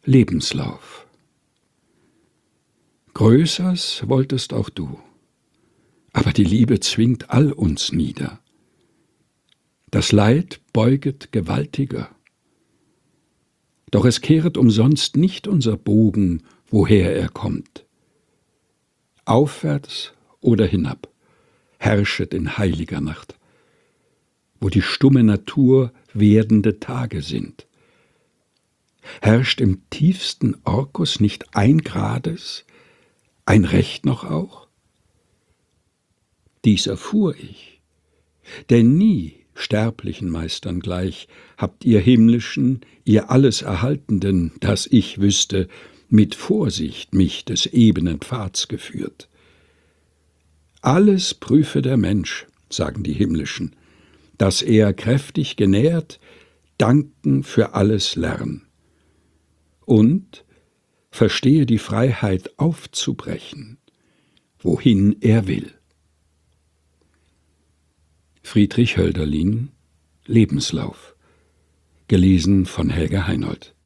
Lebenslauf. Größers wolltest auch du, aber die Liebe zwingt all uns nieder. Das Leid beuget gewaltiger, doch es kehret umsonst nicht unser Bogen, woher er kommt. Aufwärts oder hinab, herrschet in heiliger Nacht, wo die stumme Natur werdende Tage sind. Herrscht im tiefsten Orkus nicht ein Grades, ein Recht noch auch? Dies erfuhr ich, denn nie, sterblichen Meistern gleich, habt ihr Himmlischen, ihr alles Erhaltenden, das ich wüsste, mit Vorsicht mich des ebenen Pfads geführt. Alles prüfe der Mensch, sagen die Himmlischen, dass er kräftig genährt, danken für alles lern. Und verstehe die Freiheit aufzubrechen, wohin er will. Friedrich Hölderlin, Lebenslauf. Gelesen von Helga Heinold.